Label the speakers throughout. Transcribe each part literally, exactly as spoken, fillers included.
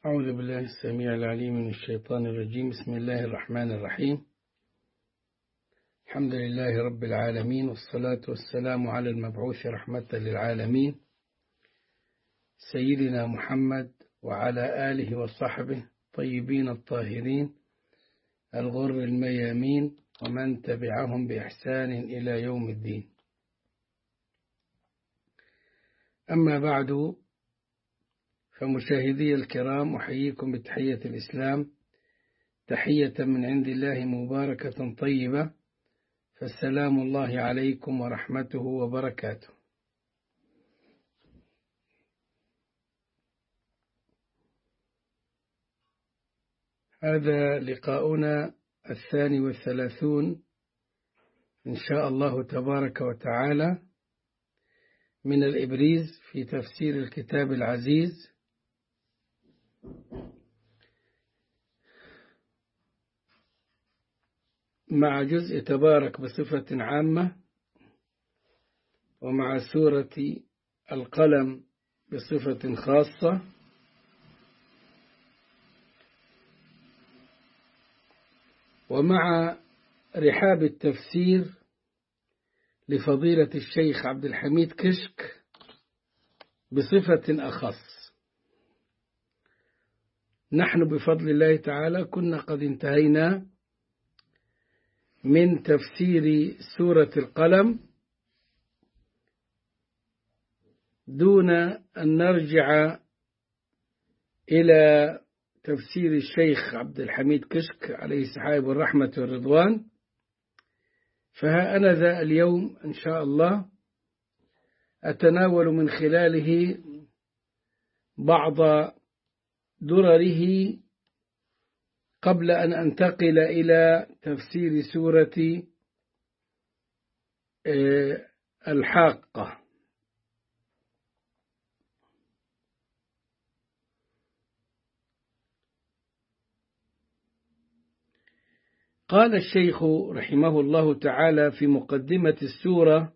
Speaker 1: أعوذ بالله السميع العليم من الشيطان الرجيم. بسم الله الرحمن الرحيم. الحمد لله رب العالمين، والصلاة والسلام على المبعوث رحمة للعالمين سيدنا محمد وعلى آله وصحبه طيبين الطاهرين الغر الميامين ومن تبعهم بإحسان إلى يوم الدين. أما بعد، فمشاهدي الكرام، أحييكم بتحية الإسلام، تحية من عند الله مباركة طيبة، فالسلام الله عليكم ورحمته وبركاته. هذا لقاؤنا الثاني والثلاثون إن شاء الله تبارك وتعالى من الإبريز في تفسير الكتاب العزيز، مع جزء تبارك بصفة عامة، ومع سورة القلم بصفة خاصة، ومع رحاب التفسير لفضيلة الشيخ عبد الحميد كشك بصفة أخص. نحن بفضل الله تعالى كنا قد انتهينا من تفسير سورة القلم دون أن نرجع إلى تفسير الشيخ عبد الحميد كشك عليه سحائب الرحمة والرضوان. فها أنا ذا اليوم إن شاء الله أتناول من خلاله بعض درره قبل أن أنتقل إلى تفسير سورة الحاقة. قال الشيخ رحمه الله تعالى في مقدمة السورة: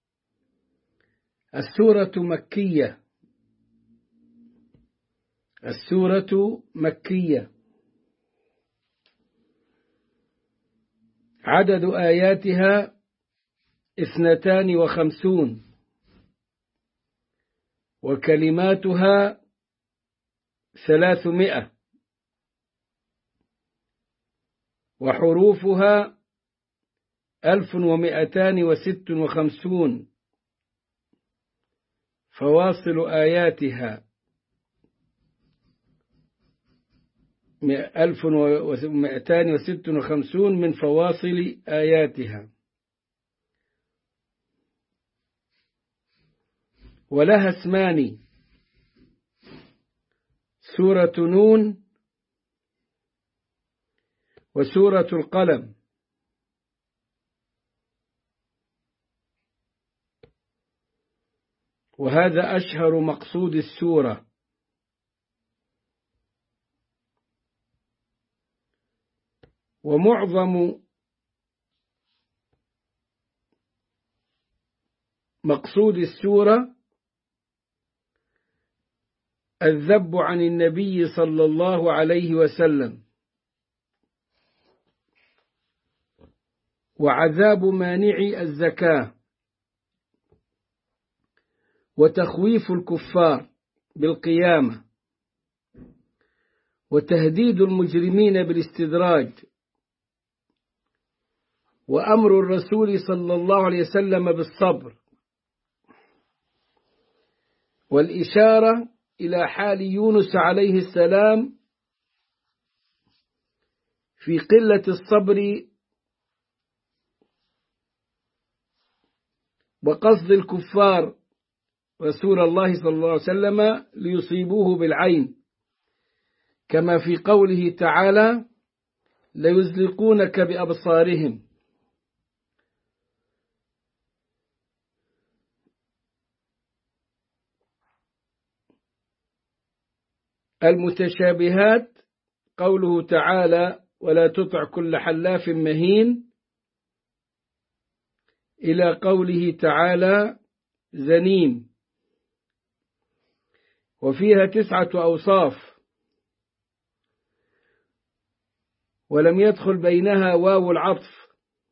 Speaker 1: السورة مكية. السورة مكية، عدد آياتها اثنتان وخمسون، وكلماتها ثلاثمائة، وحروفها ألف ومائتان وست وخمسون، فواصل آياتها ألف ومائتان وست وخمسون من فواصل آياتها، ولها اسمان: سورة نون وسورة القلم. وهذا أشهر مقصود السورة. ومعظم مقصود السورة الذب عن النبي صلى الله عليه وسلم، وعذاب مانعي الزكاة، وتخويف الكفار بالقيامة، وتهديد المجرمين بالاستدراج، وأمر الرسول صلى الله عليه وسلم بالصبر، والإشارة إلى حال يونس عليه السلام في قلة الصبر وقصد الكفار رسول الله صلى الله عليه وسلم ليصيبوه بالعين، كما في قوله تعالى: ليزلقونك بأبصارهم. المتشابهات قوله تعالى: ولا تطع كل حلاف مهين، إلى قوله تعالى: زنيم. وفيها تسعة أوصاف: ولم يدخل بينها واو العطف،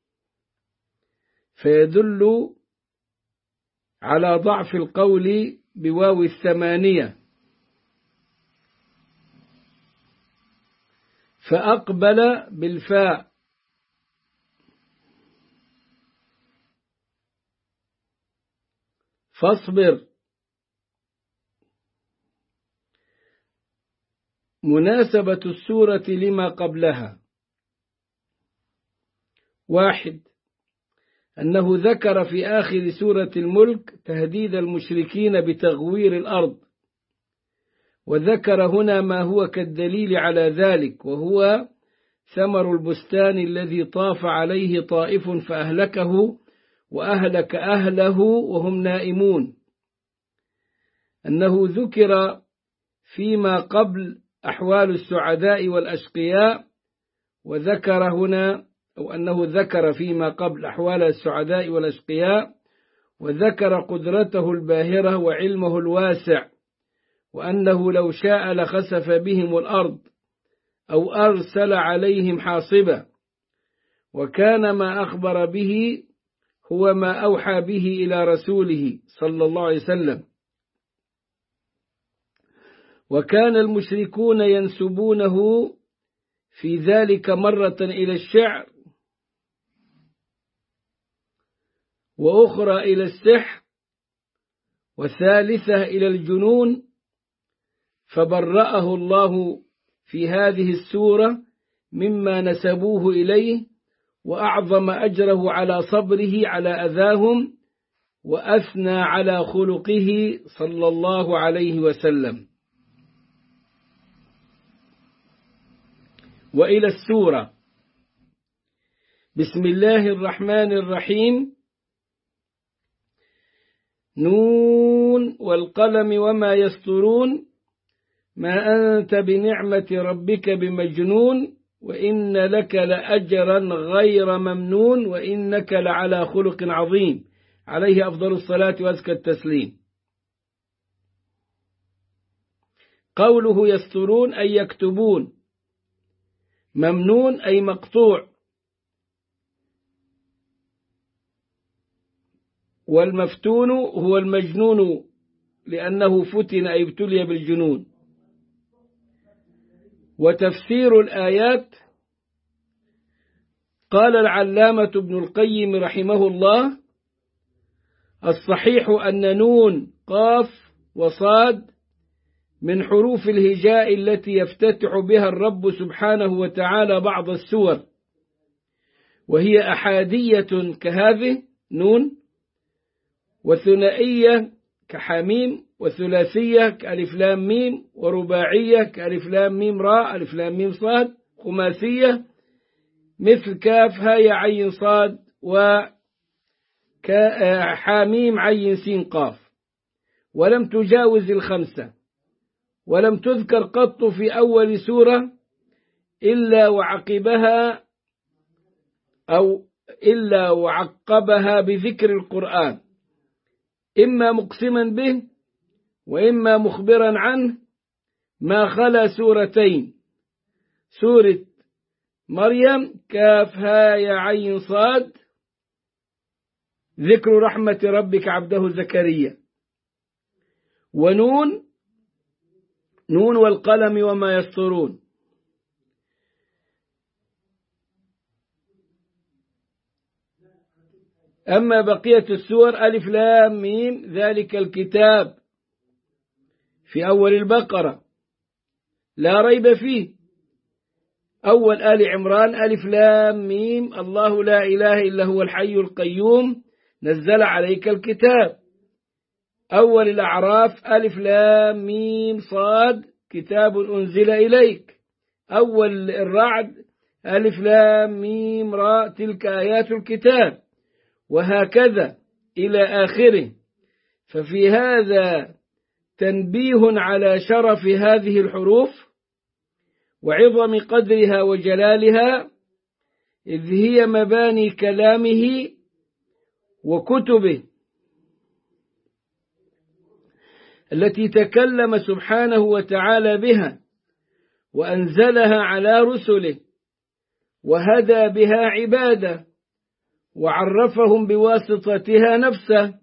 Speaker 1: فيدل على ضعف القول بواو الثمانية. فأقبل بالفاء، فاصبر. مناسبة السورة لما قبلها: واحد، أنه ذكر في آخر سورة الملك تهديد المشركين بتغوير الأرض، وذكر هنا ما هو كالدليل على ذلك، وهو ثمر البستان الذي طاف عليه طائف فأهلكه وأهلك أهله وهم نائمون. أنه ذكر فيما قبل أحوال السعداء والأشقياء، وذكر هنا أو أنه ذكر فيما قبل أحوال السعداء والأشقياء، وذكر قدرته الباهرة وعلمه الواسع، وأنه لو شاء لخسف بهم الأرض أو أرسل عليهم حاصبا، وكان ما أخبر به هو ما أوحى به إلى رسوله صلى الله عليه وسلم. وكان المشركون ينسبونه في ذلك مرة إلى الشعر، وأخرى إلى السحر، وثالثة إلى الجنون، فبرأه الله في هذه السورة مما نسبوه إليه، وأعظم أجره على صبره على أذاهم، وأثنى على خلقه صلى الله عليه وسلم. وإلى السورة. بسم الله الرحمن الرحيم. نون والقلم وما يسطرون، ما أنت بنعمة ربك بمجنون، وإن لك لأجرا غير ممنون، وإنك لعلى خلق عظيم، عليه أفضل الصلاة وأزكى التسليم. قوله يسطرون أي يكتبون، ممنون أي مقطوع، والمفتون هو المجنون لأنه فتن أي ابتلي بالجنون. وتفسير الآيات: قال العلامة ابن القيم رحمه الله: الصحيح أن نون قاف وصاد من حروف الهجاء التي يفتتح بها الرب سبحانه وتعالى بعض السور، وهي أحادية كهذه نون، وثنائية كحميم، وثلاثية كألف لام ميم، ورباعية كألف لام ميم راء ألف لام ميم صاد، خماسية مثل كاف هاء عين صاد، وحاميم عين سين قاف، ولم تجاوز الخمسة، ولم تذكر قط في أول سورة إلا وعقبها أو إلا وعقبها بذكر القرآن، إما مقسما به وإما مخبرا عنه، ما خلا سورتين: سورة مريم كاف هاء عين صاد ذكر رحمة ربك عبده زكريا، ونون نون والقلم وما يسطرون. أما بقية السور: ألف لام ميم ذلك الكتاب في أول البقرة لا ريب فيه، أول آل عمران ألف لام ميم الله لا إله إلا هو الحي القيوم نزل عليك الكتاب، أول الأعراف ألف لام ميم صاد كتاب أنزل إليك، أول الرعد ألف لام ميم راء تلك آيات الكتاب، وهكذا إلى آخره. ففي هذا تنبيه على شرف هذه الحروف وعظم قدرها وجلالها، إذ هي مباني كلامه وكتبه التي تكلم سبحانه وتعالى بها وأنزلها على رسله، وهدى بها عباده، وعرفهم بواسطتها نفسه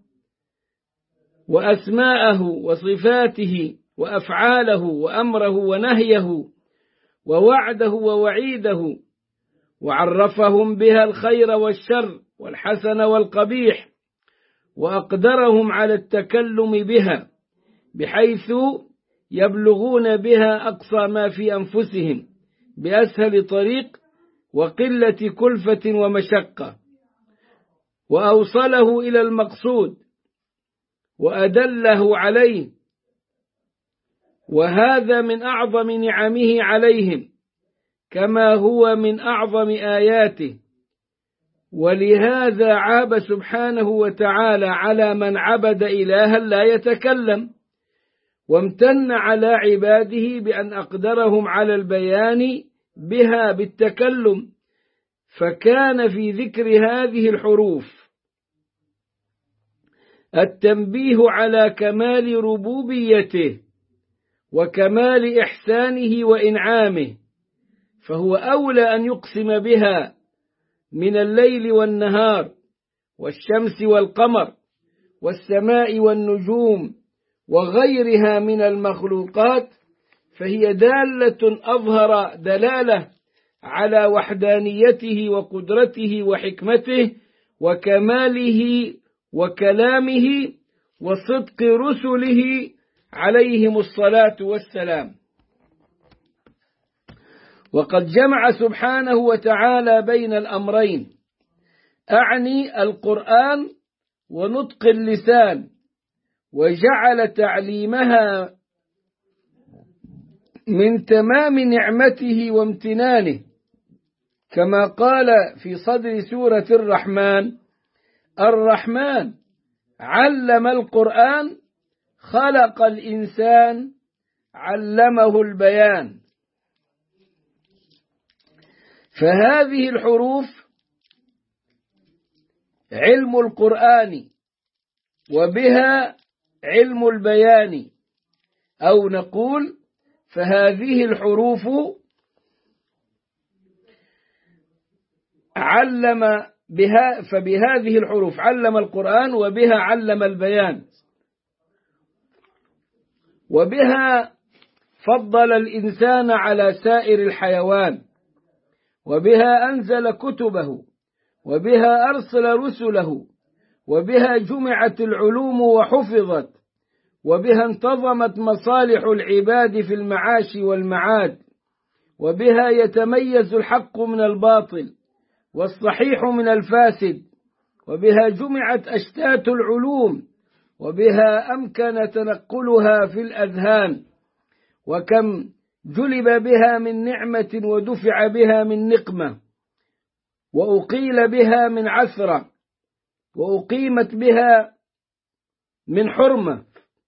Speaker 1: وأسماءه وصفاته وأفعاله وأمره ونهيه ووعده ووعيده، وعرفهم بها الخير والشر والحسن والقبيح، وأقدرهم على التكلم بها بحيث يبلغون بها أقصى ما في أنفسهم بأسهل طريق وقلة كلفة ومشقة، وأوصله إلى المقصود وأدله عليه، وهذا من أعظم نعمه عليهم كما هو من أعظم آياته. ولهذا عاب سبحانه وتعالى على من عبد إلها لا يتكلم، وامتن على عباده بأن أقدرهم على البيان بها بالتكلم، فكان في ذكر هذه الحروف التنبيه على كمال ربوبيته وكمال إحسانه وإنعامه، فهو أولى أن يقسم بها من الليل والنهار والشمس والقمر والسماء والنجوم وغيرها من المخلوقات، فهي دالة أظهر دلالة على وحدانيته وقدرته وحكمته وكماله وكلامه وصدق رسله عليهم الصلاة والسلام. وقد جمع سبحانه وتعالى بين الأمرين، أعني القرآن ونطق اللسان، وجعل تعليمها من تمام نعمته وامتنانه، كما قال في صدر سورة الرحمن: الرحمن علم القرآن خلق الإنسان علمه البيان. فهذه الحروف علم القرآن وبها علم البيان، أو نقول فهذه الحروف علم بها فبهذه الحروف علم القرآن وبها علم البيان، وبها فضل الإنسان على سائر الحيوان، وبها أنزل كتبه، وبها أرسل رسله، وبها جمعت العلوم وحفظت، وبها انتظمت مصالح العباد في المعاش والمعاد، وبها يتميز الحق من الباطل والصحيح من الفاسد، وبها جمعت أشتات العلوم، وبها أمكن تنقلها في الأذهان، وكم جلب بها من نعمة ودفع بها من نقمة، وأقيل بها من عثرة، وأقيمت بها من حرمة،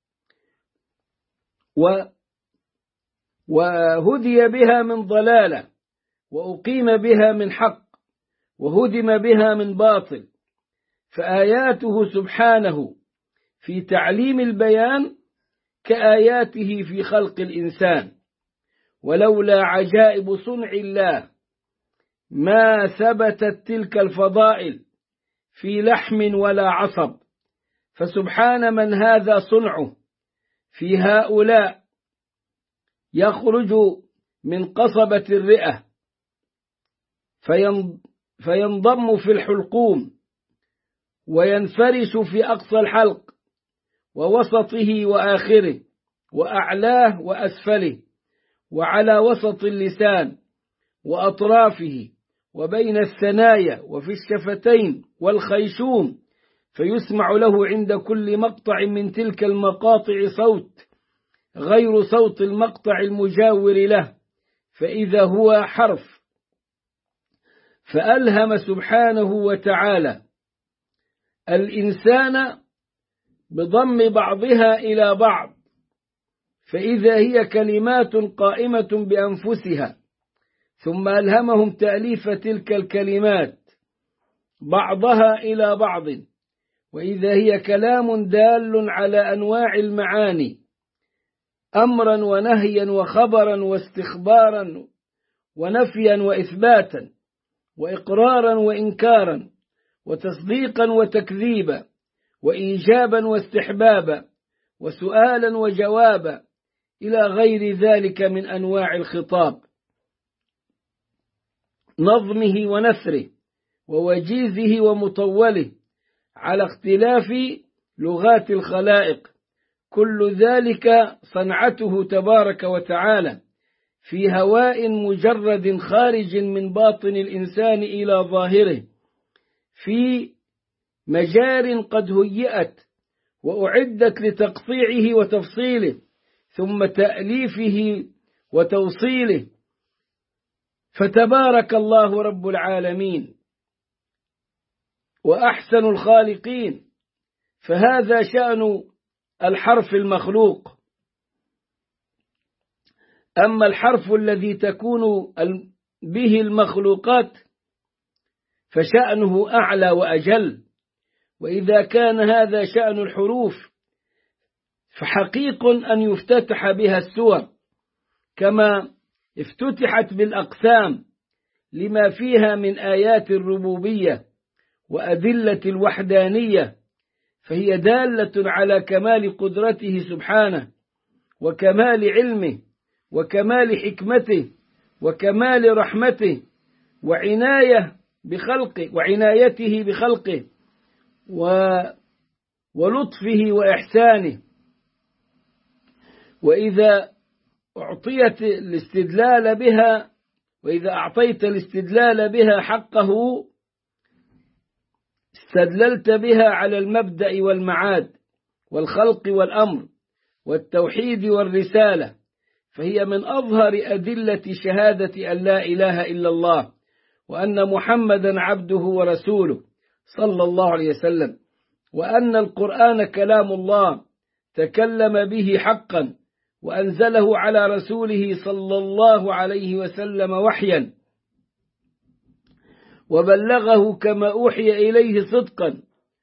Speaker 1: وهدي بها من ضلالة، وأقيم بها من حق، وهدم بها من باطل. فآياته سبحانه في تعليم البيان كآياته في خلق الإنسان، ولولا عجائب صنع الله ما ثبتت تلك الفضائل في لحم ولا عصب. فسبحان من هذا صنعه في هؤلاء يخرج من قصبة الرئة فينضم في الحلقوم، وينفرش في أقصى الحلق ووسطه وآخره وأعلاه وأسفله، وعلى وسط اللسان وأطرافه، وبين الثنايا وفي الشفتين والخيشوم، فيسمع له عند كل مقطع من تلك المقاطع صوت غير صوت المقطع المجاور له، فإذا هو حرف. فألهم سبحانه وتعالى الإنسان بضم بعضها إلى بعض، فإذا هي كلمات قائمة بأنفسها، ثم ألهمهم تأليف تلك الكلمات بعضها إلى بعض، وإذا هي كلام دال على أنواع المعاني، أمرا ونهيا وخبرا واستخبارا ونفيا وإثباتا، وإقرارا وإنكارا وتصديقا وتكذيبا وإيجابا واستحبابا وسؤالا وجوابا إلى غير ذلك من أنواع الخطاب، نظمه ونثره ووجيزه ومطوله على اختلاف لغات الخلائق، كل ذلك صنعته تبارك وتعالى في هواء مجرد خارج من باطن الإنسان إلى ظاهره، في مجار قد هيئت وأعدت لتقطيعه وتفصيله ثم تأليفه وتوصيله، فتبارك الله رب العالمين وأحسن الخالقين. فهذا شأن الحرف المخلوق. أما الحرف الذي تكون به المخلوقات فشأنه أعلى وأجل، وإذا كان هذا شأن الحروف فحقيق أن يفتتح بها السور كما افتتحت بالأقسام لما فيها من آيات الربوبية وأدلة الوحدانية، فهي دالة على كمال قدرته سبحانه وكمال علمه وكمال حكمته وكمال رحمته وعناية بخلقه وعنايته بخلقه ولطفه وإحسانه. وإذا أعطيت الاستدلال بها وإذا أعطيت الاستدلال بها حقه استدللت بها على المبدأ والمعاد والخلق والأمر والتوحيد والرسالة، فهي من أظهر أدلة شهادة أن لا إله إلا الله وأن محمدا عبده ورسوله صلى الله عليه وسلم، وأن القرآن كلام الله تكلم به حقا وأنزله على رسوله صلى الله عليه وسلم وحيا وبلغه كما أوحي إليه صدقا،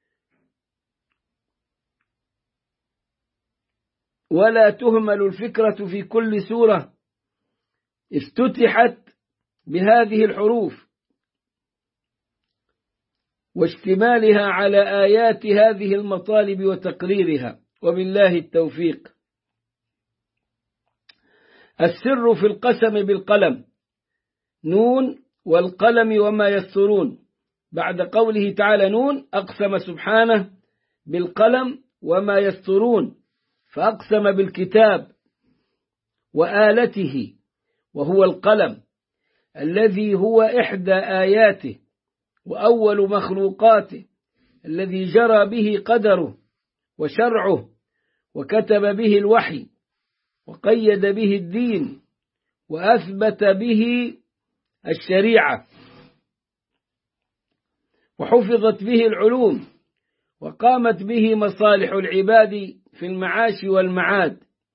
Speaker 1: ولا تهمل الفكرة في كل سورة افتتحت بهذه الحروف واشتمالها على آيات هذه المطالب وتقريرها، وبالله التوفيق. السر في القسم بالقلم، نون والقلم وما يسطرون، بعد قوله تعالى نون أقسم سبحانه بالقلم وما يسطرون، فأقسم بالكتاب وآلته وهو القلم الذي هو إحدى آياته وأول مخلوقاته الذي جرى به قدره وشرعه وكتب به الوحي وقيد به الدين وأثبت به الشريعة وحفظت به العلوم وقامت به مصالح العباد في المعاش والمعاد،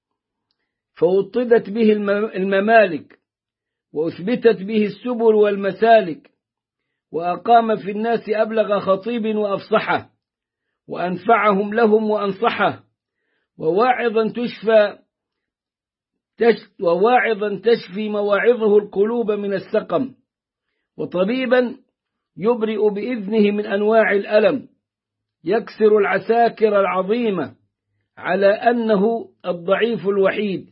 Speaker 1: فوطدت به الممالك وأثبتت به السبل والمسالك، وأقام في الناس أبلغ خطيب وأفصحه وأنفعهم لهم وأنصحه، وواعظا تشفى تش وواعظا تشفي مواعظه القلوب من السقم، وطبيبا يبرئ بإذنه من أنواع الألم، يكسر العساكر العظيمة على أنه الضعيف الوحيد،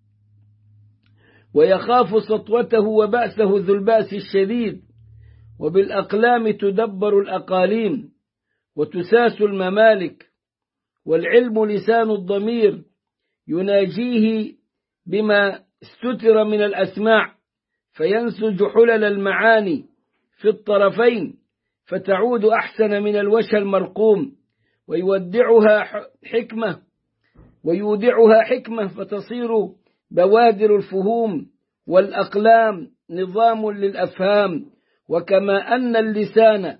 Speaker 1: ويخاف سطوته وبأسه ذو البأس الشديد، وبالأقلام تدبر الأقاليم وتساس الممالك، والعلم لسان الضمير يناجيه بما استتر من الأسماع، فينسج حلل المعاني في الطرفين فتعود أحسن من الوجه المرقوم، ويودعها حكمة ويودعها حكمة فتصير بوادر الفهوم، والأقلام نظام للأفهام. وكما أن اللسان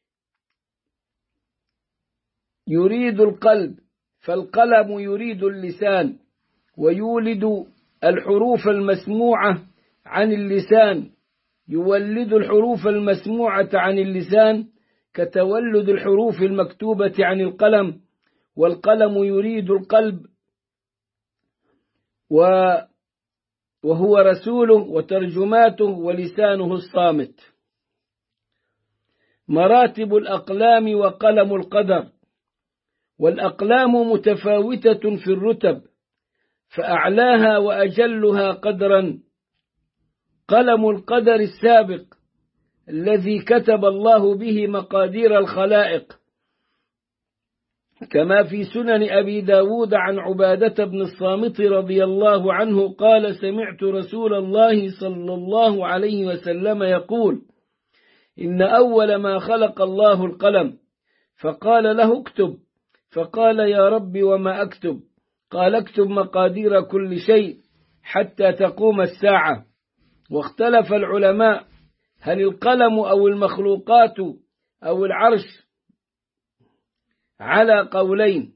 Speaker 1: يريد القلب فالقلم يريد اللسان، ويولد الحروف المسموعة عن اللسان يولد الحروف المسموعة عن اللسان كتولد الحروف المكتوبة عن القلم، والقلم يريد القلب وهو رسوله وترجماته ولسانه الصامت. مراتب الأقلام وقلم القدر، والأقلام متفاوتة في الرتب، فأعلاها وأجلها قدرا قلم القدر السابق الذي كتب الله به مقادير الخلائق، كما في سنن أبي داود عن عبادة بن الصامت رضي الله عنه قال: سمعت رسول الله صلى الله عليه وسلم يقول: إن أول ما خلق الله القلم، فقال له: اكتب. فقال: يا رب وما أكتب؟ قال: اكتب مقادير كل شيء حتى تقوم الساعة. واختلف العلماء هل القلم أو المخلوقات أو العرش، على قولين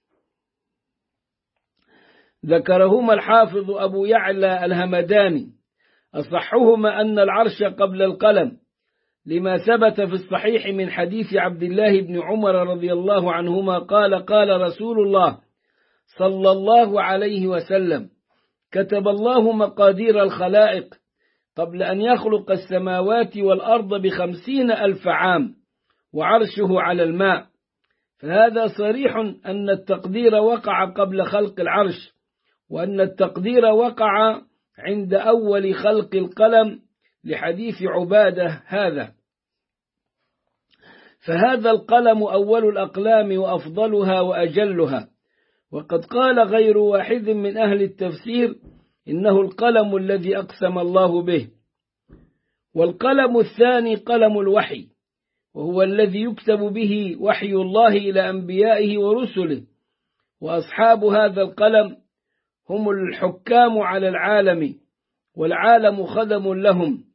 Speaker 1: ذكرهما الحافظ أبو يعلى الهمداني، أصحهما أن العرش قبل القلم، لما ثبت في الصحيح من حديث عبد الله بن عمر رضي الله عنهما قال: قال رسول الله صلى الله عليه وسلم: كتب الله مقادير الخلائق قبل أن يخلق السماوات والأرض بخمسين ألف عام، وعرشه على الماء. فهذا صريح أن التقدير وقع قبل خلق العرش، وأن التقدير وقع عند أول خلق القلم، لحديث عبادة هذا. فهذا القلم أول الأقلام وأفضلها وأجلها. وقد قال غير واحد من أهل التفسير إنه القلم الذي أقسم الله به. والقلم الثاني قلم الوحي، وهو الذي يكتب به وحي الله إلى أنبيائه ورسله، وأصحاب هذا القلم هم الحكام على العالم، والعالم خدم لهم،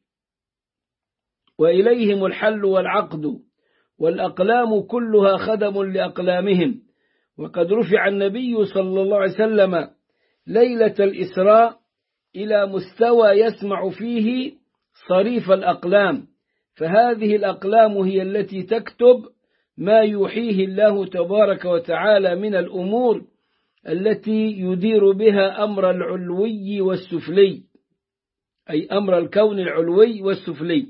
Speaker 1: وإليهم الحل والعقد، والأقلام كلها خدم لأقلامهم. وقد رفع النبي صلى الله عليه وسلم ليلة الإسراء إلى مستوى يسمع فيه صريف الأقلام، فهذه الأقلام هي التي تكتب ما يوحيه الله تبارك وتعالى من الأمور التي يدير بها أمر العلوي والسفلي، أي أمر الكون العلوي والسفلي.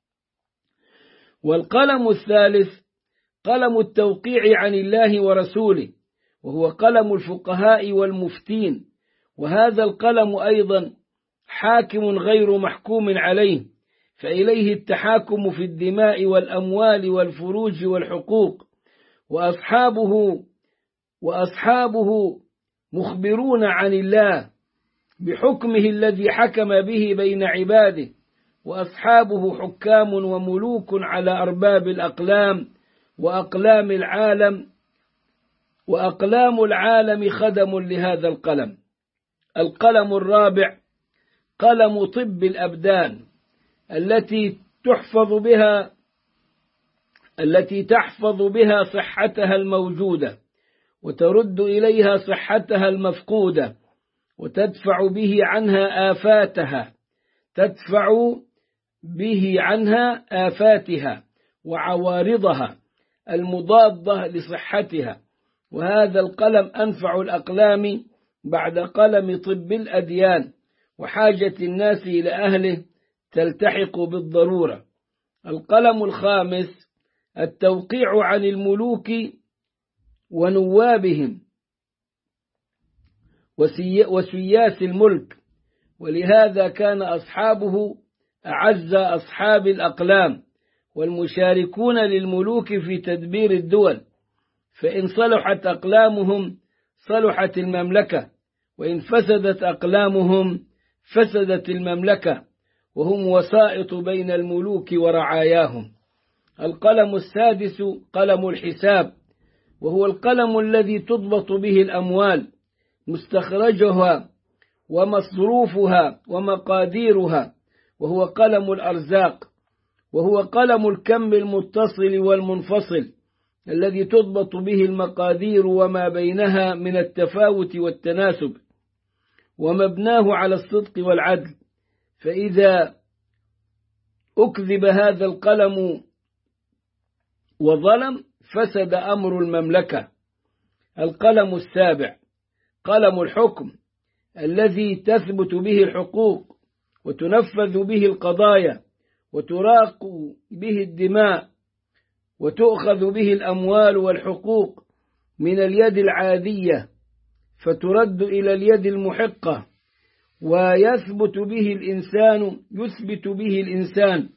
Speaker 1: والقلم الثالث قلم التوقيع عن الله ورسوله، وهو قلم الفقهاء والمفتين، وهذا القلم أيضا حاكم غير محكوم عليه، فإليه التحاكم في الدماء والأموال والفروج والحقوق. وأصحابه وأصحابه مخبرون عن الله بحكمه الذي حكم به بين عباده، وأصحابه حكام وملوك على أرباب الأقلام وأقلام العالم، وأقلام العالم خدم لهذا القلم. القلم الرابع قلم طب الأبدان، التي تحفظ بها التي تحفظ بها صحتها الموجودة، وترد إليها صحتها المفقودة، وتدفع به عنها آفاتها تدفع به عنها آفاتها وعوارضها المضادة لصحتها. وهذا القلم أنفع الأقلام بعد قلم طب الأديان، وحاجة الناس إلى أهله تلتحق بالضرورة. القلم الخامس التوقيع عن الملوك ونوابهم وسياس الملك، ولهذا كان أصحابه أعز أصحاب الأقلام والمشاركون للملوك في تدبير الدول، فإن صلحت أقلامهم صلحت المملكة، وإن فسدت أقلامهم فسدت المملكة، وهم وسائط بين الملوك ورعاياهم. القلم السادس قلم الحساب، وهو القلم الذي تضبط به الأموال، مستخرجها ومصروفها ومقاديرها، وهو قلم الأرزاق، وهو قلم الكم المتصل والمنفصل الذي تضبط به المقادير وما بينها من التفاوت والتناسب، ومبناه على الصدق والعدل. فإذا أكذب هذا القلم وظلم فسد أمر المملكة. القلم السابع قلم الحكم، الذي تثبت به الحقوق وتنفذ به القضايا وتراق به الدماء وتؤخذ به الأموال والحقوق من اليد العادية فترد إلى اليد المحقة، ويثبت به الإنسان يثبت به الإنسان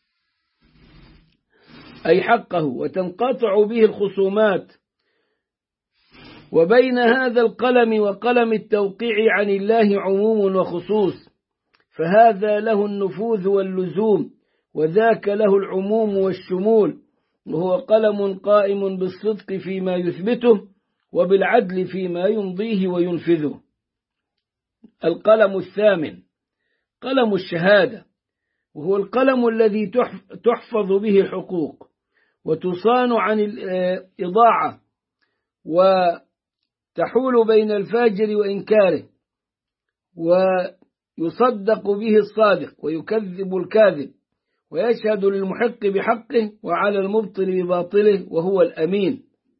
Speaker 1: أي حقه، وتنقطع به الخصومات. وبين هذا القلم وقلم التوقيع عن الله عموم وخصوص، فهذا له النفوذ واللزوم، وذاك له العموم والشمول، وهو قلم قائم بالصدق فيما يثبته وبالعدل فيما يمضيه وينفذه. القلم الثامن قلم الشهادة، وهو القلم الذي تحفظ به الحقوق وتصان عن الإضاعة، وتحول بين الفاجر وإنكاره، ويصدق به الصادق ويكذب الكاذب، ويشهد للمحق بحقه وعلى المبطل بباطله، وهو الأمين.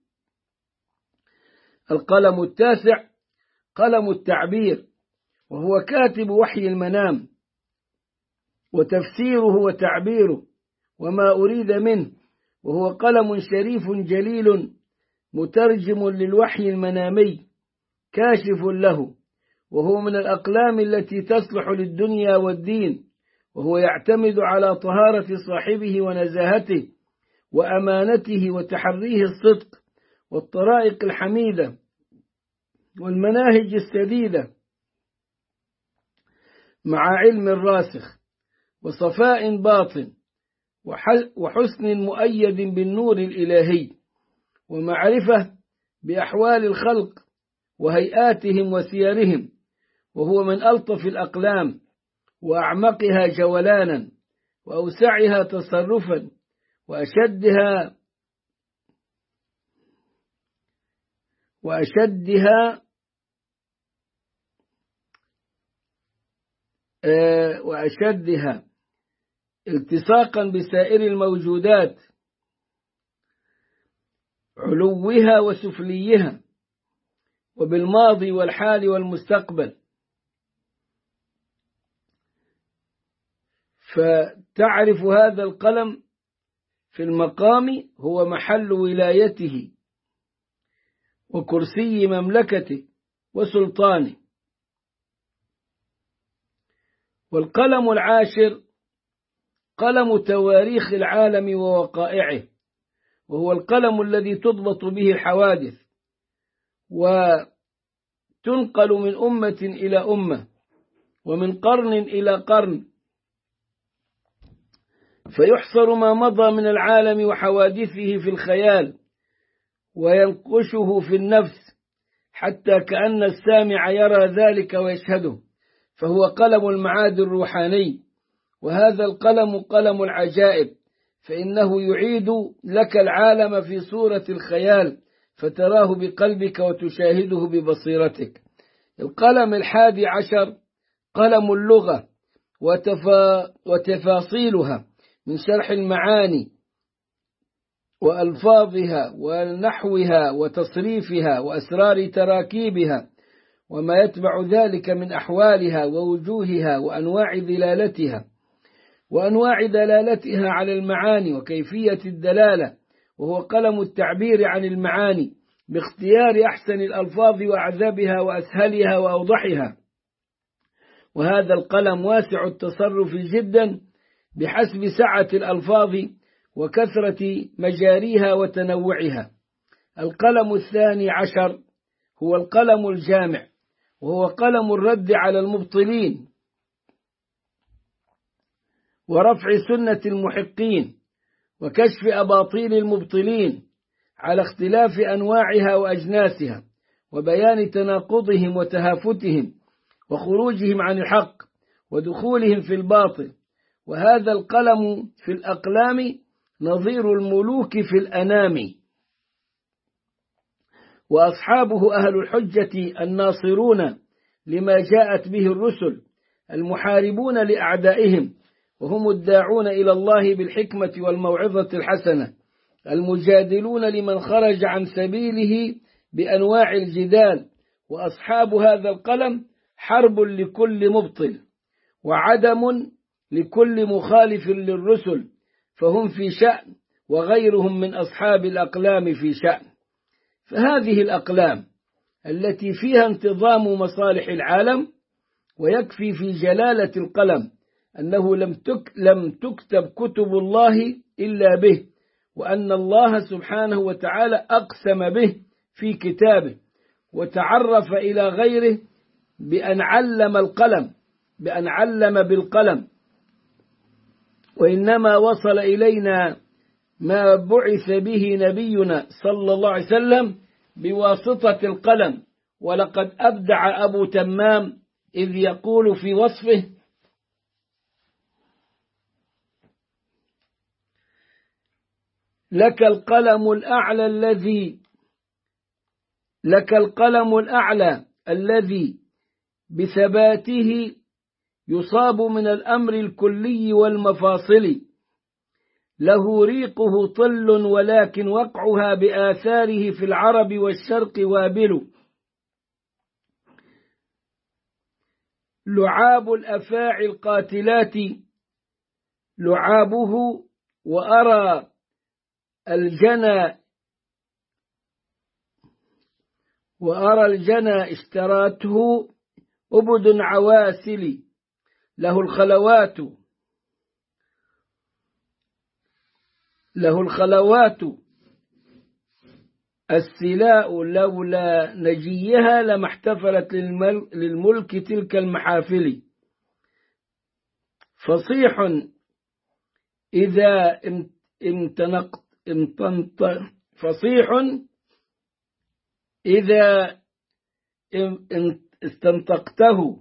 Speaker 1: القلم التاسع قلم التعبير، وهو كاتب وحي المنام وتفسيره وتعبيره وما أريد منه، وهو قلم شريف جليل مترجم للوحي المنامي كاشف له، وهو من الأقلام التي تصلح للدنيا والدين، وهو يعتمد على طهارة صاحبه ونزاهته وأمانته وتحريه الصدق والطرائق الحميدة والمناهج السديدة، مع علم راسخ وصفاء باطن وحسن مؤيد بالنور الإلهي، ومعرفة بأحوال الخلق وهيئاتهم وسيرهم، وهو من ألطف الأقلام وأعمقها جولانا وأوسعها تصرفا وأشدها وأشدها وأشدها التصاقا بسائر الموجودات، علوها وسفليها، وبالماضي والحال والمستقبل. فتعرف هذا القلم في المقام هو محل ولايته وكرسي مملكته وسلطانه. والقلم العاشر قلم تواريخ العالم ووقائعه، وهو القلم الذي تضبط به الحوادث وتنقل من أمة إلى أمة ومن قرن إلى قرن، فيحصر ما مضى من العالم وحوادثه في الخيال وينقشه في النفس حتى كأن السامع يرى ذلك ويشهده، فهو قلم المعاد الروحاني. وهذا القلم قلم العجائب، فإنه يعيد لك العالم في صورة الخيال فتراه بقلبك وتشاهده ببصيرتك. القلم الحادي عشر قلم اللغة وتفا وتفاصيلها من شرح المعاني وألفاظها ونحوها وتصريفها وأسرار تراكيبها وما يتبع ذلك من أحوالها ووجوهها وأنواع دلالتها وأنواع دلالتها على المعاني وكيفية الدلالة، وهو قلم التعبير عن المعاني باختيار أحسن الألفاظ وأعذبها وأسهلها وأوضحها. وهذا القلم واسع التصرف جدا بحسب سعة الألفاظ وكثرة مجاريها وتنوعها. القلم الثاني عشر هو القلم الجامع، وهو قلم الرد على المبطلين ورفع سنة المحقين وكشف أباطيل المبطلين على اختلاف أنواعها وأجناسها وبيان تناقضهم وتهافتهم وخروجهم عن الحق ودخولهم في الباطل. وهذا القلم في الأقلام نظير الملوك في الأنام، وأصحابه أهل الحجة الناصرون لما جاءت به الرسل المحاربون لأعدائهم، وهم الداعون إلى الله بالحكمة والموعظة الحسنة المجادلون لمن خرج عن سبيله بأنواع الجدال. وأصحاب هذا القلم حرب لكل مبطل وعدم لكل مخالف للرسل، فهم في شأن وغيرهم من أصحاب الأقلام في شأن. فهذه الأقلام التي فيها انتظام مصالح العالم، ويكفي في جلالة القلم أنه لم تك لم تكتب كتب الله إلا به، وأن الله سبحانه وتعالى أقسم به في كتابه، وتعرف إلى غيره بأن علم القلم بأن علم بالقلم. وإنما وصل إلينا ما بعث به نبينا صلى الله عليه وسلم بواسطة القلم. ولقد أبدع أبو تمام إذ يقول في وصفه: لك القلم الأعلى الذي لك القلم الأعلى الذي بثباته يصاب من الأمر الكلي والمفاصل، له ريقه طل ولكن وقعها بآثاره في العرب والشرق وابل، لعاب الأفاعي القاتلات لعابه، وأرى الجنى وأرى الجنى اشتراته أبد عواسل، له الخلوات له الخلوات السلاء، لولا نجيها لما احتفلت للملك تلك المحافل. فصيح إذا امتنقت امتنط فصيح إذا استنطقته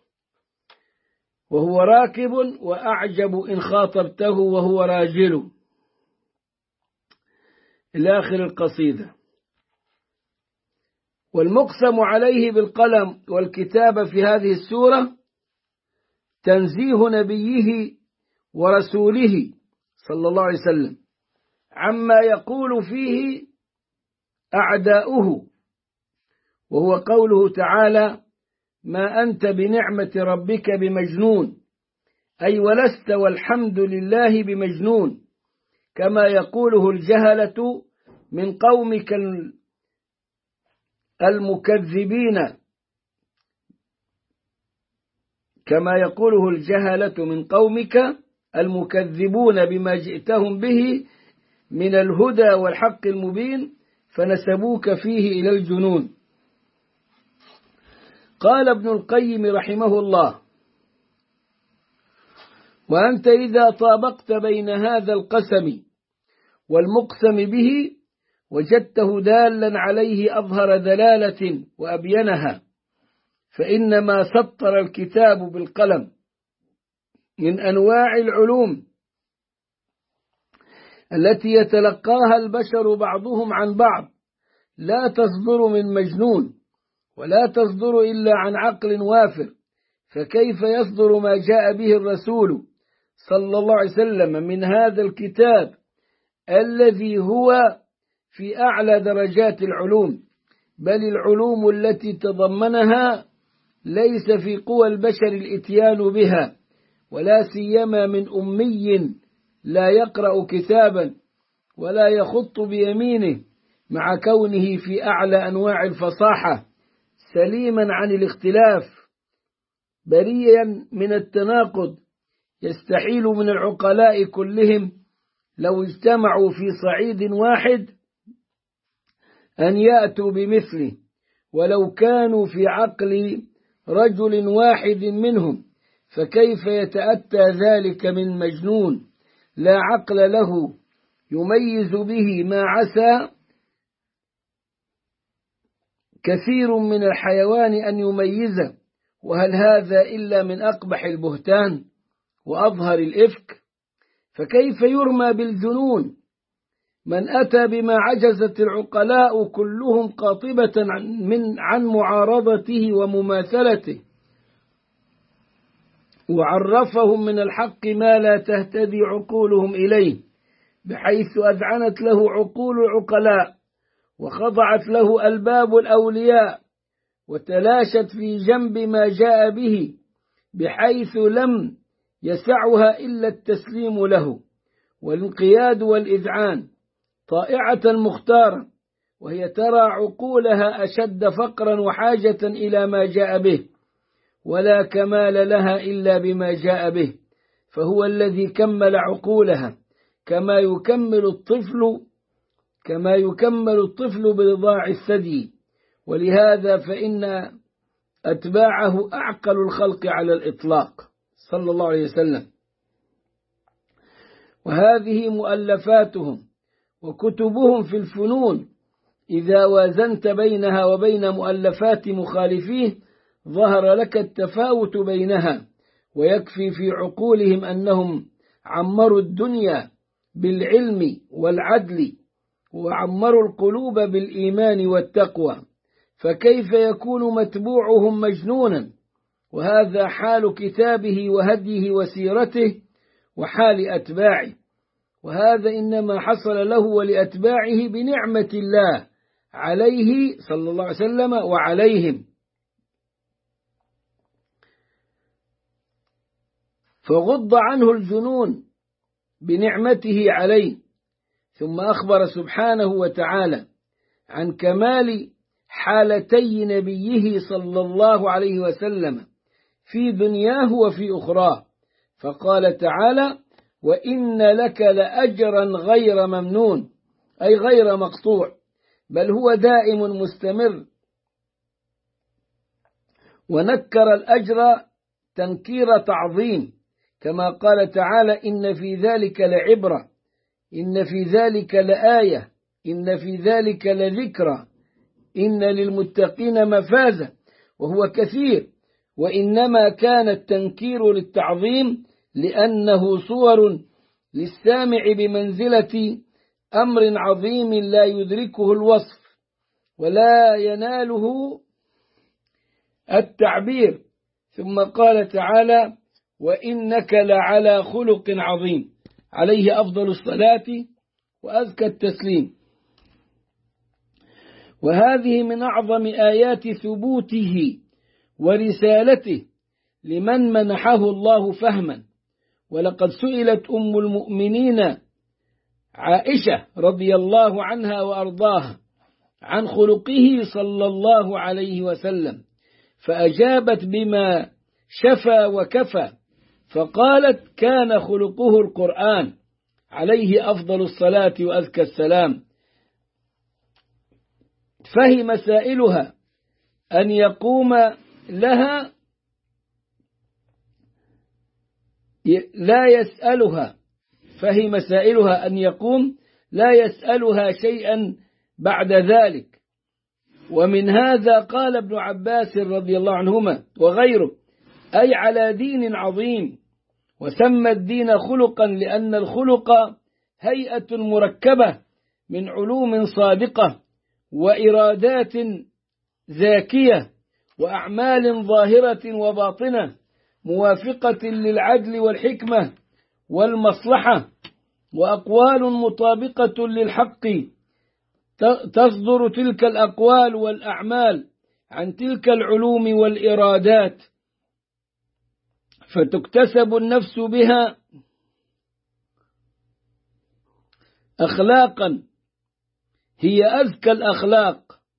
Speaker 1: وهو راكب، وأعجب إن خاطبته وهو راجل، إلى آخر القصيدة. والمقسم عليه بالقلم والكتابة في هذه السورة تنزيه نبيه ورسوله صلى الله عليه وسلم عما يقول فيه أعداؤه، وهو قوله تعالى: ما أنت بنعمة ربك بمجنون، أي ولست والحمد لله بمجنون، كما يقوله الجهلة من قومك المكذبين كما يقوله الجهلة من قومك المكذبون بما جئتهم به من الهدى والحق المبين، فنسبوك فيه إلى الجنون. قال ابن القيم رحمه الله: وأنت إذا طابقت بين هذا القسم والمقسم به وجدته دالا عليه أظهر دلالة وأبينها، فإنما سطر الكتاب بالقلم من أنواع العلوم التي يتلقاها البشر بعضهم عن بعض، لا تصدر من مجنون ولا تصدر إلا عن عقل وافر، فكيف يصدر ما جاء به الرسول صلى الله عليه وسلم من هذا الكتاب الذي هو في أعلى درجات العلوم، بل العلوم التي تضمنها ليس في قوى البشر الإتيان بها، ولا سيما من أمي لا يقرأ كتابا ولا يخط بيمينه، مع كونه في أعلى أنواع الفصاحة، سليما عن الاختلاف، بريا من التناقض، يستحيل من العقلاء كلهم لو اجتمعوا في صعيد واحد أن يأتوا بمثله، ولو كانوا في عقل رجل واحد منهم، فكيف يتأتى ذلك من مجنون لا عقل له يميز به ما عسى كثير من الحيوان أن يميزه؟ وهل هذا إلا من أقبح البهتان وأظهر الإفك؟ فكيف يرمى بالجنون من أتى بما عجزت العقلاء كلهم قاطبة عن, من عن معارضته ومماثلته، وعرفهم من الحق ما لا تهتدي عقولهم إليه، بحيث أذعنت له عقول العقلاء وخضعت له ألباب الأولياء، وتلاشت في جنب ما جاء به، بحيث لم يسعها إلا التسليم له، والانقياد والإذعان، طائعة مختارة، وهي ترى عقولها أشد فقرا وحاجة إلى ما جاء به، ولا كمال لها إلا بما جاء به، فهو الذي كمل عقولها كما يكمل الطفل كما يكمل الطفل برضاع الثدي. ولهذا فإن أتباعه أعقل الخلق على الإطلاق صلى الله عليه وسلم. وهذه مؤلفاتهم وكتبهم في الفنون، إذا وازنت بينها وبين مؤلفات مخالفيه ظهر لك التفاوت بينها، ويكفي في عقولهم أنهم عمروا الدنيا بالعلم والعدل، وعمروا القلوب بالإيمان والتقوى، فكيف يكون متبوعهم مجنونا؟ وهذا حال كتابه وهديه وسيرته وحال أتباعه، وهذا إنما حصل له ولأتباعه بنعمة الله عليه صلى الله عليه وسلم وعليهم. فغض عنه الجنون بنعمته عليه. ثم أخبر سبحانه وتعالى عن كمال حالتي نبيه صلى الله عليه وسلم في دنياه وفي أخراه، فقال تعالى: وإن لك لأجرا غير ممنون، أي غير مقطوع، بل هو دائم مستمر. ونكر الأجر تنكير تعظيم، كما قال تعالى: إن في ذلك لعبرة، إن في ذلك لآية، إن في ذلك لذكرى، إن للمتقين مفازة، وهو كثير. وإنما كان التنكير للتعظيم لأنه صور للسامع بمنزلة أمر عظيم لا يدركه الوصف ولا يناله التعبير. ثم قال تعالى: وإنك لعلى خلق عظيم، عليه أفضل الصلاة وأزكى التسليم. وهذه من أعظم آيات ثبوته ورسالته لمن منحه الله فهما. ولقد سئلت أم المؤمنين عائشة رضي الله عنها وأرضاها عن خلقه صلى الله عليه وسلم، فأجابت بما شفى وكفى، فقالت: كان خلقه القرآن، عليه أفضل الصلاة وأزكى السلام. فهم سائلها أن يقوم لها لا يسألها فهم سائلها أن يقوم لا يسألها شيئا بعد ذلك. ومن هذا قال ابن عباس رضي الله عنهما وغيره: أي على دين عظيم. وسمى الدين خلقا لأن الخلق هيئة مركبة من علوم صادقة وإرادات زاكية وأعمال ظاهرة وباطنة موافقة للعدل والحكمة والمصلحة، وأقوال مطابقة للحق تصدر تلك الأقوال والأعمال عن تلك العلوم والإرادات، فتكتسب النفس بها أخلاقا هي أزكى الأخلاق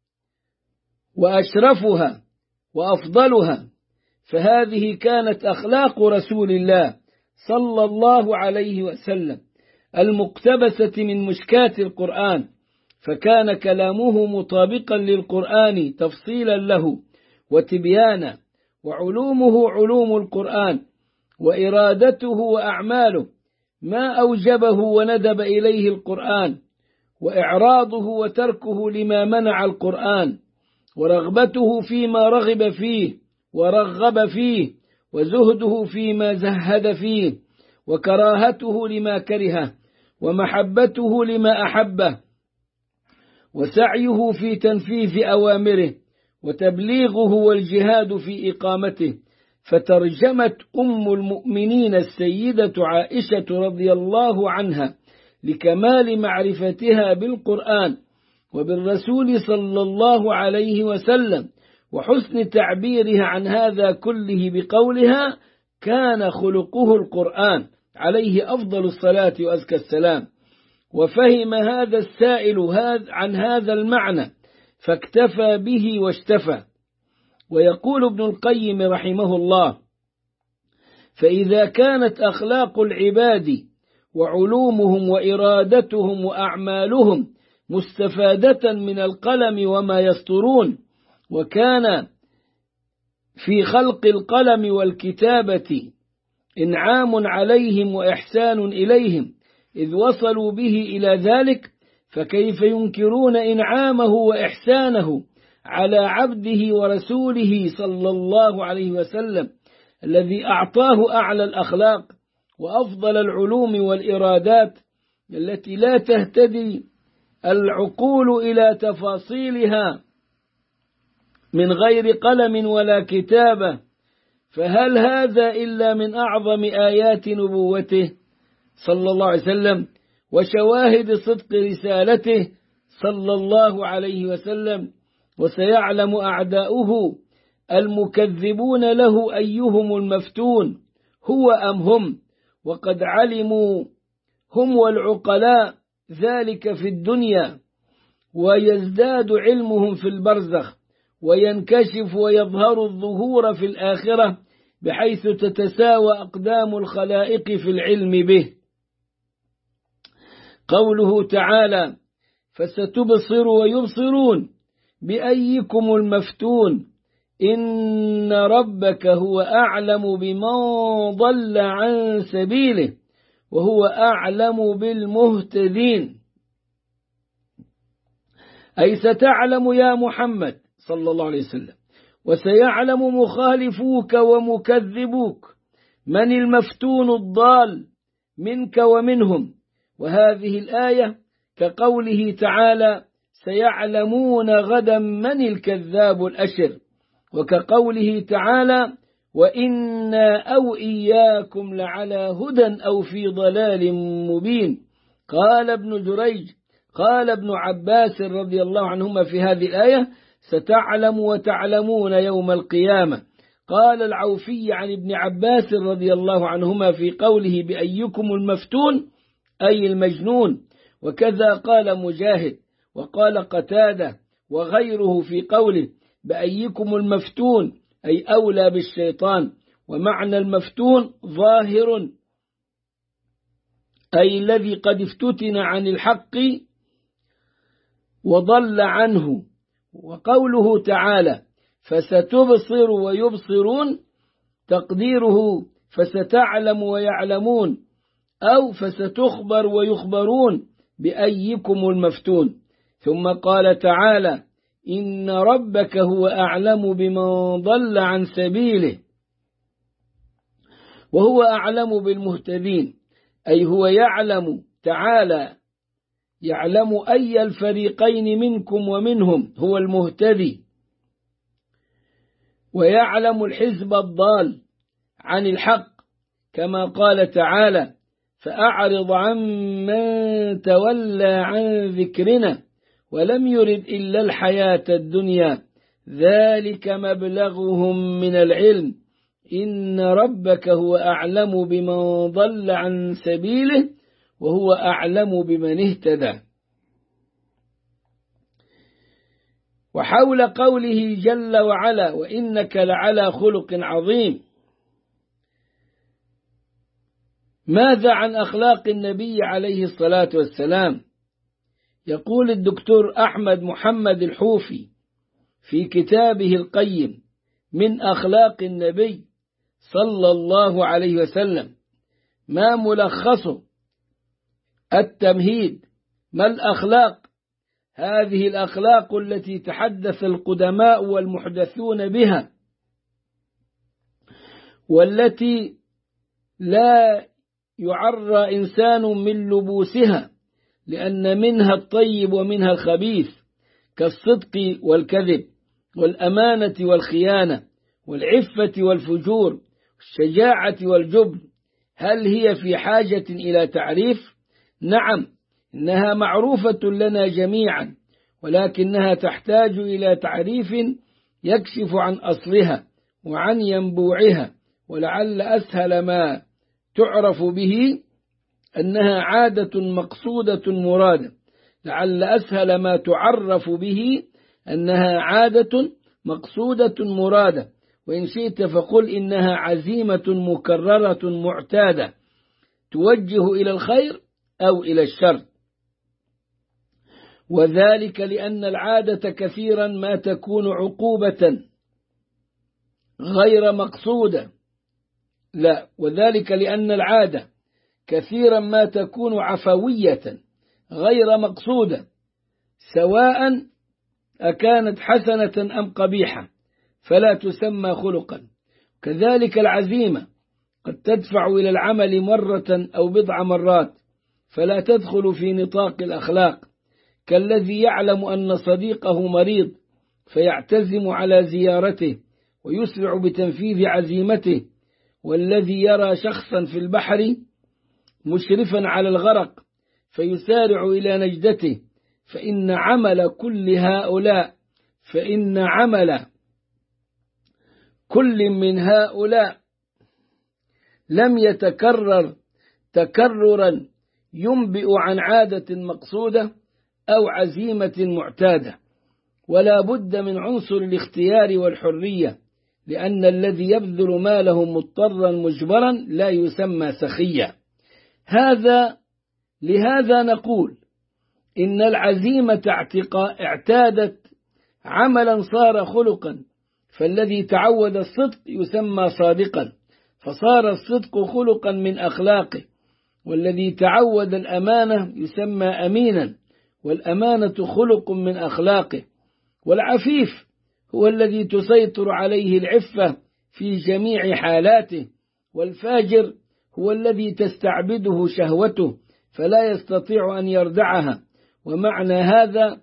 Speaker 1: وأشرفها وأفضلها. فهذه كانت أخلاق رسول الله صلى الله عليه وسلم المقتبسة من مشكاة القرآن، فكان كلامه مطابقا للقرآن تفصيلا له وتبيانا، وعلومه علوم القرآن، وإرادته وأعماله ما أوجبه وندب إليه القرآن، وإعراضه وتركه لما منع القرآن، ورغبته فيما رغب فيه ورغب فيه، وزهده فيما زهد فيه، وكراهته لما كرهه، ومحبته لما أحبه، وسعيه في تنفيذ أوامره، وتبليغه والجهاد في إقامته. فترجمت أم المؤمنين السيدة عائشة رضي الله عنها لكمال معرفتها بالقرآن وبالرسول صلى الله عليه وسلم وحسن تعبيرها عن هذا كله بقولها: كان خلقه القرآن، عليه أفضل الصلاة وأزكى السلام، وفهم هذا السائل عن هذا المعنى فاكتفى به واشتفى. ويقول ابن القيم رحمه الله: فإذا كانت أخلاق العباد وعلومهم وإرادتهم وأعمالهم مستفادة من القلم وما يسطرون، وكان في خلق القلم والكتابة إنعام عليهم وإحسان إليهم إذ وصلوا به إلى ذلك، فكيف ينكرون إنعامه وإحسانه على عبده ورسوله صلى الله عليه وسلم الذي أعطاه أعلى الأخلاق وأفضل العلوم والإرادات التي لا تهتدي العقول إلى تفاصيلها من غير قلم ولا كتابة؟ فهل هذا إلا من أعظم آيات نبوته صلى الله عليه وسلم وشواهد صدق رسالته صلى الله عليه وسلم؟ وسيعلم أعداؤه المكذبون له أيهم المفتون هو أم هم، وقد علموا هم والعقلاء ذلك في الدنيا، ويزداد علمهم في البرزخ، وينكشف ويظهر الظهور في الآخرة، بحيث تتساوى أقدام الخلائق في العلم به. قوله تعالى: فستبصر ويبصرون بأيكم المفتون إن ربك هو أعلم بمن ضل عن سبيله وهو أعلم بالمهتدين. أي ستعلم يا محمد صلى الله عليه وسلم، وسيعلم مخالفوك ومكذبوك من المفتون الضال منك ومنهم. وهذه الآية كقوله تعالى: سيعلمون غدا من الكذاب الأشر، وكقوله تعالى: وإنا أو إياكم لعلى هدى أو في ضلال مبين. قال ابن جريج قال ابن عباس رضي الله عنهما في هذه الآية: ستعلم وتعلمون يوم القيامة. قال العوفي عن ابن عباس رضي الله عنهما في قوله بأيكم المفتون أي المجنون. وكذا قال مجاهد وقال قتادة وغيره في قوله بأيكم المفتون أي أولى بالشيطان. ومعنى المفتون ظاهر أي الذي قد افتتن عن الحق وضل عنه. وقوله تعالى فستبصر ويبصرون تقديره فستعلم ويعلمون، أو فستخبر ويخبرون بأيكم المفتون. ثم قال تعالى: إن ربك هو أعلم بمن ضل عن سبيله وهو أعلم بالمهتدين، أي هو يعلم تعالى يعلم أي الفريقين منكم ومنهم هو المهتدي، ويعلم الحزب الضال عن الحق، كما قال تعالى: فأعرض عن من تولى عن ذكرنا ولم يرد إلا الحياة الدنيا ذلك مبلغهم من العلم إن ربك هو أعلم بمن ضل عن سبيله وهو أعلم بمن اهتدى. وحول قوله جل وعلا: وإنك لعلى خلق عظيم، ماذا عن أخلاق النبي عليه الصلاة والسلام؟ يقول الدكتور أحمد محمد الحوفي في كتابه القيم من أخلاق النبي صلى الله عليه وسلم ما ملخصه التمهيد. ما الأخلاق؟ هذه الأخلاق التي تحدث القدماء والمحدثون بها، والتي لا يعرى إنسان من لبوسها، لأن منها الطيب ومنها الخبيث، كالصدق والكذب والأمانة والخيانة والعفة والفجور والشجاعة والجبن. هل هي في حاجة إلى تعريف؟ نعم، إنها معروفة لنا جميعا، ولكنها تحتاج إلى تعريف يكشف عن أصلها وعن ينبوعها. ولعل أسهل ما تعرف به أنها عادة مقصودة مرادة، لعل أسهل ما تعرف به أنها عادة مقصودة مرادة، وإن شئت فقل إنها عزيمة مكررة معتادة توجه إلى الخير أو إلى الشر. وذلك لأن العادة كثيرا ما تكون عقوبة غير مقصودة لا وذلك لأن العادة كثيرا ما تكون عفوية غير مقصودة، سواء أكانت حسنة أم قبيحة فلا تسمى خلقا. كذلك العزيمة قد تدفع إلى العمل مرة أو بضع مرات فلا تدخل في نطاق الأخلاق، كالذي يعلم أن صديقه مريض فيعتزم على زيارته ويسرع بتنفيذ عزيمته، والذي يرى شخصا في البحر مشرفا على الغرق فيسارع إلى نجدته، فإن عمل كل هؤلاء فإن عمل كل من هؤلاء لم يتكرر تكررا ينبئ عن عادة مقصودة أو عزيمة معتادة، ولا بد من عنصر الاختيار والحرية، لأن الذي يبذل ماله مضطرا مجبرا لا يسمى سخيا. هذا لهذا نقول إن العزيمة اعتادت عملا صار خلقا، فالذي تعود الصدق يسمى صادقا فصار الصدق خلقا من أخلاقه، والذي تعود الأمانة يسمى أمينا والأمانة خلق من أخلاقه، والعفيف هو الذي تسيطر عليه العفة في جميع حالاته، والفاجر هو الذي تستعبده شهوته فلا يستطيع أن يردعها. ومعنى هذا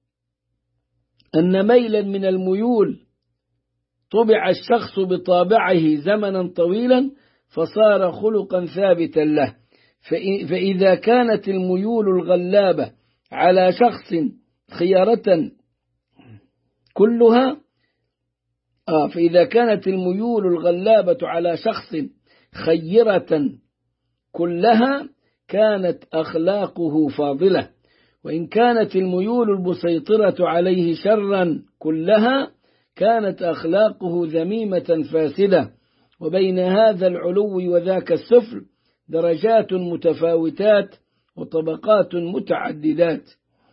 Speaker 1: أن ميلا من الميول طبع الشخص بطابعه زمنا طويلا فصار خلقا ثابتا له. فإذا كانت الميول الغلابة على شخص خيارة كلها آه فإذا كانت الميول الغلابة على شخص خيرة كلها كانت أخلاقه فاضلة، وإن كانت الميول المسيطرة عليه شرا كلها كانت أخلاقه ذميمة فاسدة. وبين هذا العلو وذاك السفل درجات متفاوتات وطبقات متعددات.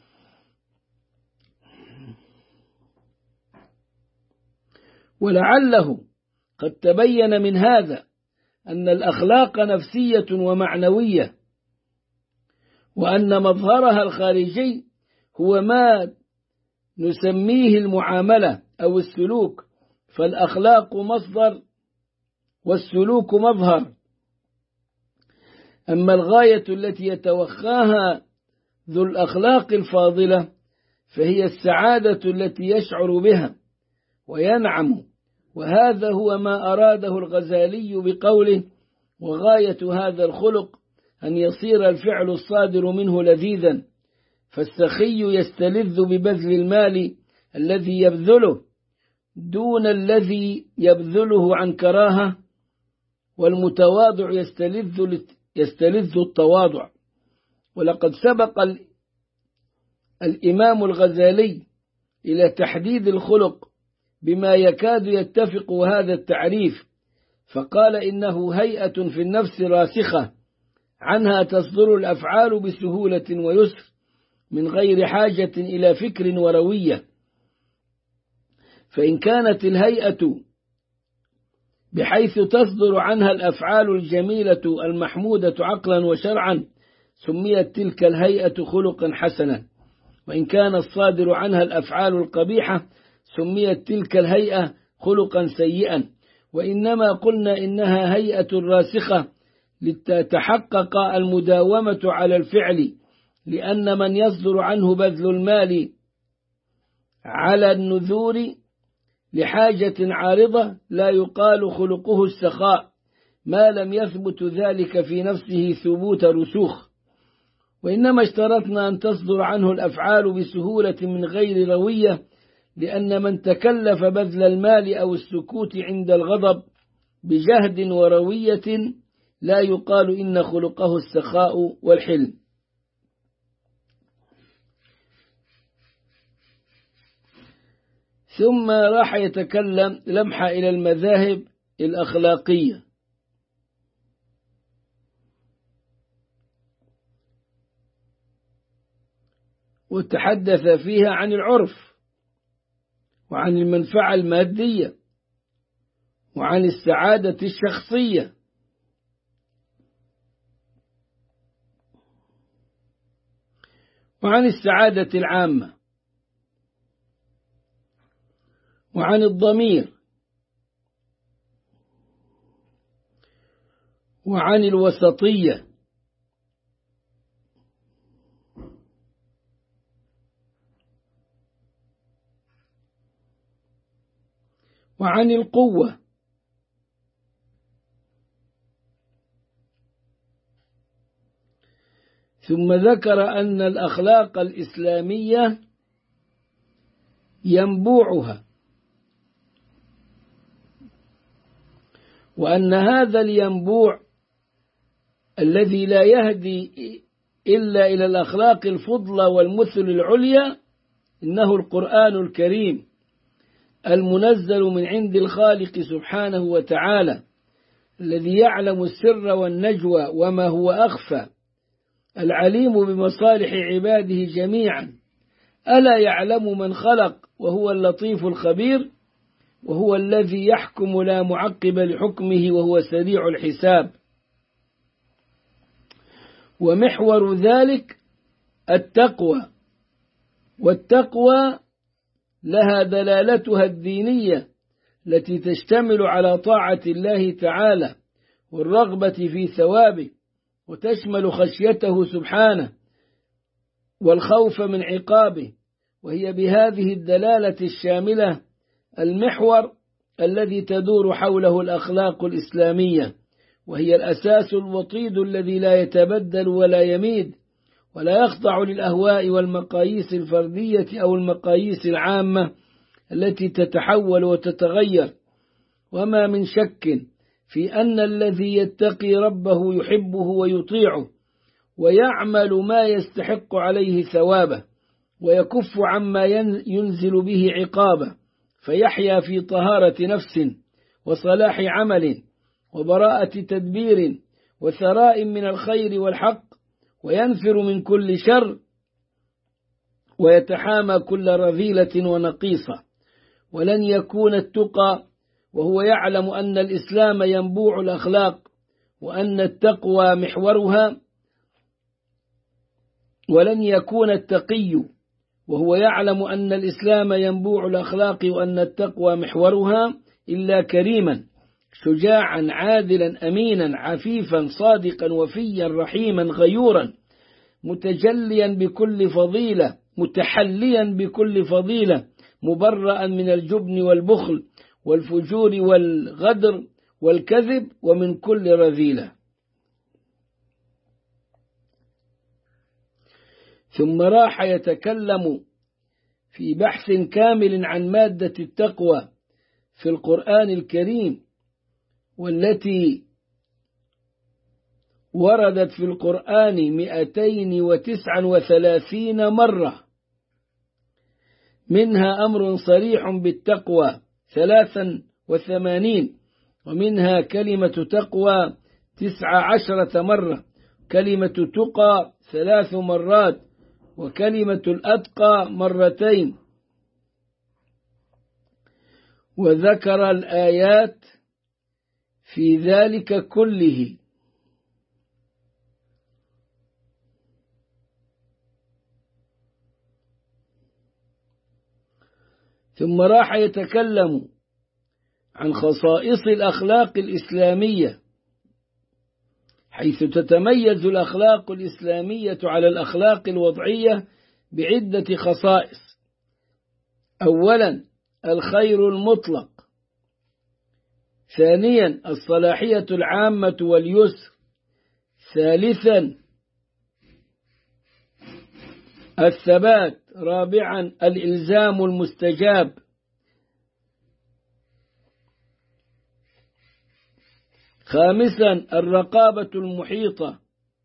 Speaker 1: ولعله قد تبين من هذا أن الأخلاق نفسية ومعنوية، وأن مظهرها الخارجي هو ما نسميه المعاملة أو السلوك، فالأخلاق مصدر والسلوك مظهر. أما الغاية التي يتوخاها ذو الأخلاق الفاضلة فهي السعادة التي يشعر بها وينعم، وهذا هو ما أراده الغزالي بقوله: وغاية هذا الخلق أن يصير الفعل الصادر منه لذيذا، فالسخي يستلذ ببذل المال الذي يبذله دون الذي يبذله عن كراهة، والمتواضع يستلذ يستلذ التواضع. ولقد سبق الإمام الغزالي إلى تحديد الخلق بما يكاد يتفق هذا التعريف، فقال: إنه هيئة في النفس راسخة عنها تصدر الأفعال بسهولة ويسر من غير حاجة إلى فكر وروية. فإن كانت الهيئة بحيث تصدر عنها الأفعال الجميلة المحمودة عقلا وشرعا سميت تلك الهيئة خلقا حسنا، وإن كان الصادر عنها الأفعال القبيحة سميت تلك الهيئة خلقا سيئا. وإنما قلنا إنها هيئة راسخة لتتحقق المداومة على الفعل، لأن من يصدر عنه بذل المال على النذور لحاجة عارضة لا يقال خلقه السخاء ما لم يثبت ذلك في نفسه ثبوت رسوخ. وإنما اشترطنا أن تصدر عنه الأفعال بسهولة من غير روية، لأن من تكلف بذل المال أو السكوت عند الغضب بجهد وروية لا يقال إن خلقه السخاء والحلم. ثم راح يتكلم لمحة إلى المذاهب الأخلاقية، وتحدث فيها عن العرف وعن المنفعة المادية وعن السعادة الشخصية، وعن السعادة العامة، وعن الضمير، وعن الوسطية، وعن القوة، ثم ذكر أن الأخلاق الإسلامية ينبوعها، وأن هذا الينبوع الذي لا يهدي إلا إلى الأخلاق الفضلى والمثل العليا إنه القرآن الكريم المنزل من عند الخالق سبحانه وتعالى، الذي يعلم السر والنجوى وما هو أخفى، العليم بمصالح عباده جميعا. ألا يعلم من خلق وهو اللطيف الخبير، وهو الذي يحكم لا معقب لحكمه وهو سريع الحساب. ومحور ذلك التقوى، والتقوى لها دلالتها الدينية التي تشتمل على طاعة الله تعالى والرغبة في ثوابه، وتشمل خشيته سبحانه والخوف من عقابه، وهي بهذه الدلالة الشاملة المحور الذي تدور حوله الأخلاق الإسلامية، وهي الأساس الوطيد الذي لا يتبدل ولا يميد ولا يخضع للأهواء والمقاييس الفردية أو المقاييس العامة التي تتحول وتتغير. وما من شك في أن الذي يتقي ربه يحبه ويطيعه ويعمل ما يستحق عليه ثوابه، ويكف عما ينزل به عقابه، فيحيا في طهارة نفس وصلاح عمل وبراءة تدبير وثراء من الخير والحق، وينفر من كل شر، ويتحامى كل رذيلة ونقيصة. ولن يكون التقى وهو يعلم أن الإسلام ينبوع الأخلاق وأن التقوى محورها، ولن يكون التقي وهو يعلم أن الإسلام ينبوع الأخلاق وأن التقوى محورها إلا كريما شجاعا عادلا أمينا عفيفا صادقا وفيا رحيما غيورا متجليا بكل فضيلة متحليا بكل فضيلة مبرأ من الجبن والبخل والفجور والغدر والكذب ومن كل رذيلة. ثم راح يتكلم في بحث كامل عن مادة التقوى في القرآن الكريم، والتي وردت في القرآن مئتين وتسع وثلاثين مرة، منها أمر صريح بالتقوى ثلاثا وثمانين، ومنها كلمة تقوى تسع عشرة مرة، كلمة تقى ثلاث مرات، وكلمة الأتقى مرتين. وذكر الآيات في ذلك كله. ثم راح يتكلم عن خصائص الأخلاق الإسلامية، حيث تتميز الأخلاق الإسلامية على الأخلاق الوضعية بعدة خصائص. أولا الخير المطلق، ثانيا الصلاحية العامة واليسر، ثالثا الثبات، رابعا الإلزام المستجاب، خامسا الرقابة المحيطة،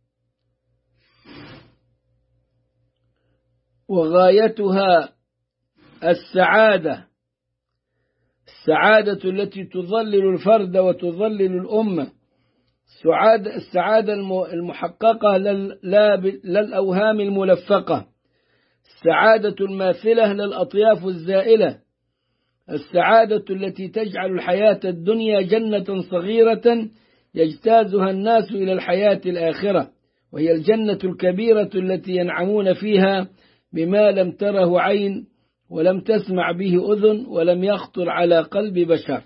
Speaker 1: وغايتها السعادة، السعادة التي تظلل الفرد وتظلل الأمة، السعادة المحققة لا الأوهام الملفقة، السعادة الماثلة للأطياف الزائلة، السعادة التي تجعل الحياة الدنيا جنة صغيرة يجتازها الناس إلى الحياة الآخرة، وهي الجنة الكبيرة التي ينعمون فيها بما لم تره عين ولم تسمع به أذن ولم يخطر على قلب بشر.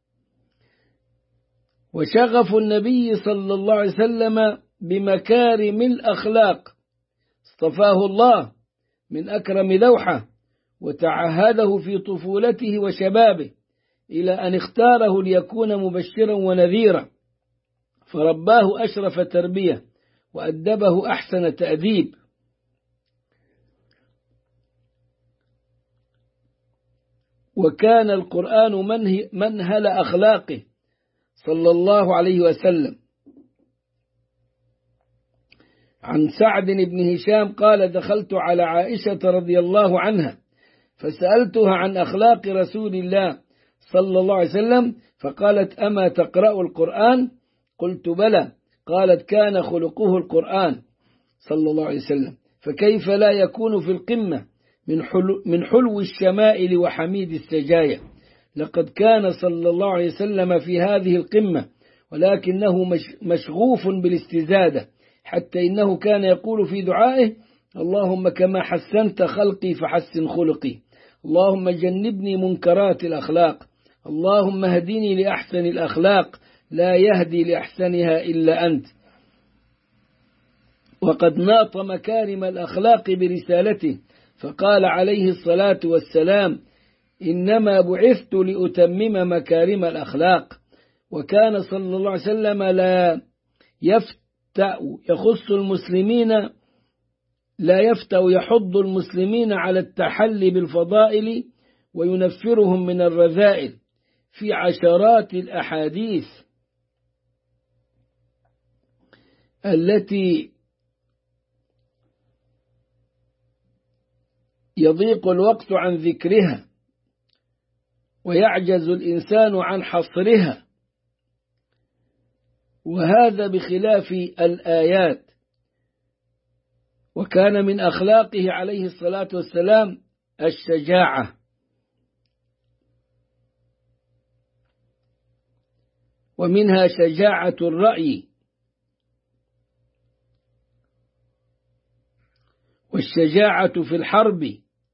Speaker 1: وشغف النبي صلى الله عليه وسلم بمكارم الأخلاق اصطفاه الله من أكرم لوحة وتعهده في طفولته وشبابه إلى أن اختاره ليكون مبشرا ونذيرا، فرباه أشرف تربية وأدبه أحسن تأديب. وكان القرآن منهل أخلاقه صلى الله عليه وسلم. عن سعد بن هشام قال: دخلت على عائشة رضي الله عنها فسألتها عن أخلاق رسول الله صلى الله عليه وسلم، فقالت: أما تقرأ القرآن؟ قلت: بلى. قالت: كان خلقه القرآن صلى الله عليه وسلم، فكيف لا يكون في القمة من حلو, من حلو الشمائل وحميد السجايا؟ لقد كان صلى الله عليه وسلم في هذه القمة، ولكنه مشغوف بالاستزادة، حتى إنه كان يقول في دعائه: اللهم كما حسنت خلقي فحسن خلقي، اللهم جنبني منكرات الأخلاق، اللهم اهدني لأحسن الأخلاق، لا يهدي لأحسنها إلا أنت. وقد ناط مكارم الأخلاق برسالته، فقال عليه الصلاة والسلام: إنما بعثت لأتمم مكارم الأخلاق. وكان صلى الله عليه وسلم لا يفتأ يخص المسلمين لا يفتأ يحض المسلمين على التحلي بالفضائل وينفرهم من الرذائل في عشرات الأحاديث التي يضيق الوقت عن ذكرها ويعجز الإنسان عن حصرها، وهذا بخلاف الآيات. وكان من أخلاقه عليه الصلاة والسلام الشجاعة، ومنها شجاعة الرأي، والشجاعة في الحرب،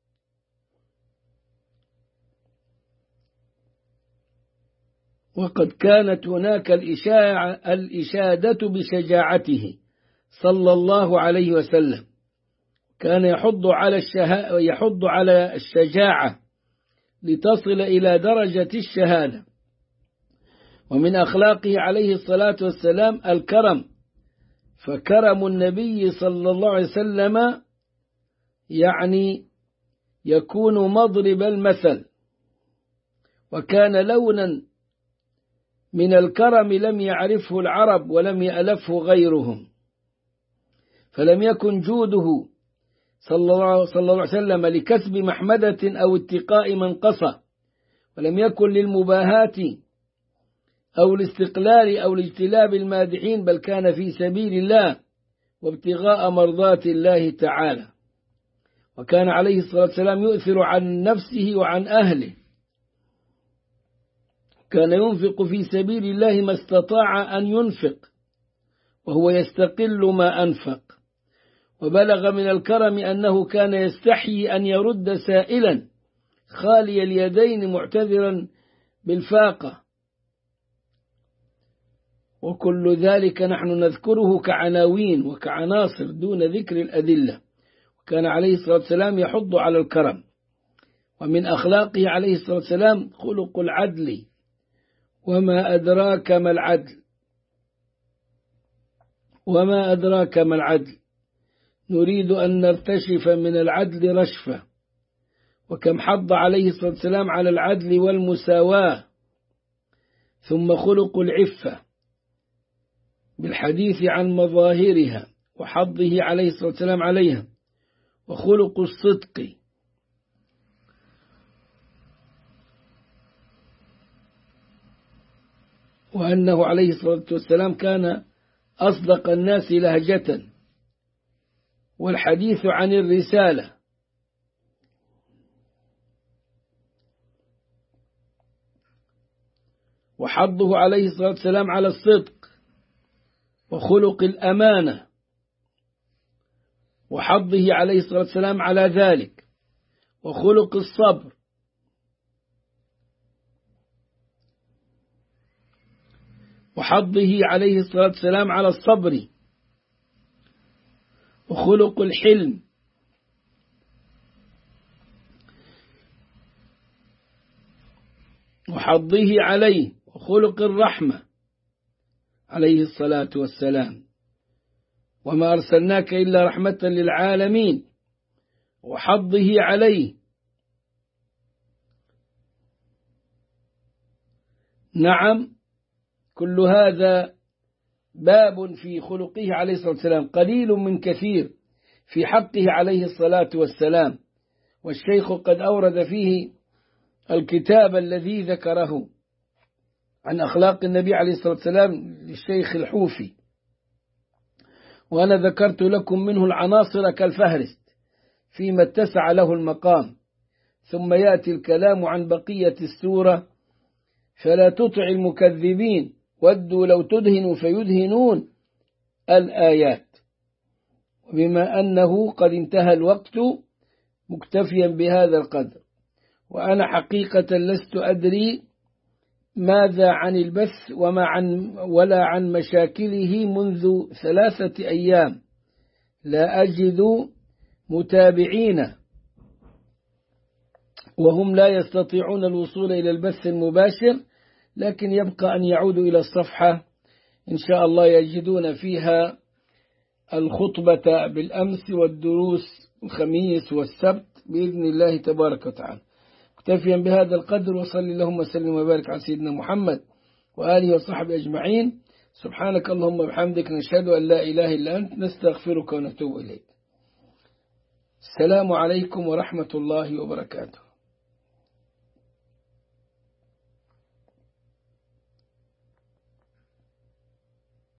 Speaker 1: وقد كانت هناك الإشادة بشجاعته صلى الله عليه وسلم، كان يحض على الشه... يحض على الشجاعة لتصل إلى درجة الشهادة. ومن أخلاقه عليه الصلاة والسلام الكرم، فكرم النبي صلى الله عليه وسلم يعني يكون مضرب المثل، وكان لونا من الكرم لم يعرفه العرب ولم يألفه غيرهم، فلم يكن جوده صلى الله عليه وسلم لكسب محمدة أو اتقاء منقصة، ولم يكن للمباهاة أو الاستقلال أو لاجتلاب المادحين، بل كان في سبيل الله وابتغاء مرضات الله تعالى. وكان عليه الصلاة والسلام يؤثر عن نفسه وعن أهله، كان ينفق في سبيل الله ما استطاع أن ينفق وهو يستقل ما أنفق. وبلغ من الكرم أنه كان يستحيي أن يرد سائلا خالي اليدين معتذرا بالفاقة، وكل ذلك نحن نذكره كعناوين وكعناصر دون ذكر الأدلة. وكان عليه الصلاة والسلام يحض على الكرم. ومن أخلاقه عليه الصلاة والسلام خلق العدل، وما أدراك ما العدل وما أدراك ما العدل نريد أن نرتشف من العدل رشفة، وكم حض عليه الصلاة والسلام على العدل والمساواة. ثم خلق العفة، بالحديث عن مظاهرها وحضه عليه الصلاة والسلام عليها، وخلق الصدق، وأنه عليه الصلاة والسلام كان أصدق الناس لهجة، والحديث عن الرسالة، وحضه عليه الصلاة والسلام على الصدق، وخلق الأمانة، وحضه عليه الصلاة والسلام على ذلك، وخلق الصبر، وحضه عليه الصلاة والسلام على الصبر، وخلق الحلم، وحضه عليه، وخلق الرحمة عليه الصلاة والسلام، وما أرسلناك إلا رحمة للعالمين، وحضه عليه. نعم، كل هذا باب في خلقه عليه الصلاة والسلام، قليل من كثير في حقه عليه الصلاة والسلام. والشيخ قد أورد فيه الكتاب الذي ذكره عن أخلاق النبي عليه الصلاة والسلام للشيخ الحوفي، وأنا ذكرت لكم منه العناصر كالفهرست فيما اتسع له المقام، ثم يأتي الكلام عن بقية السورة. فلا تطع المكذبين ودوا لو تدهنوا فيدهنون الآيات. وبما أنه قد انتهى الوقت مكتفيا بهذا القدر، وأنا حقيقة لست أدري ماذا عن البث وما عن ولا عن مشاكله منذ ثلاثة أيام، لا أجد متابعين وهم لا يستطيعون الوصول إلى البث المباشر، لكن يبقى أن يعودوا إلى الصفحة إن شاء الله يجدون فيها الخطبة بالأمس والدروس الخميس والسبت بإذن الله تبارك وتعالى. مكتفيا بهذا القدر، وصلي اللهم وسلم وبارك على سيدنا محمد وآله وصحبه أجمعين. سبحانك اللهم وبحمدك، نشهد أن لا إله إلا أنت، نستغفرك ونتوب إليك. السلام عليكم ورحمة الله وبركاته.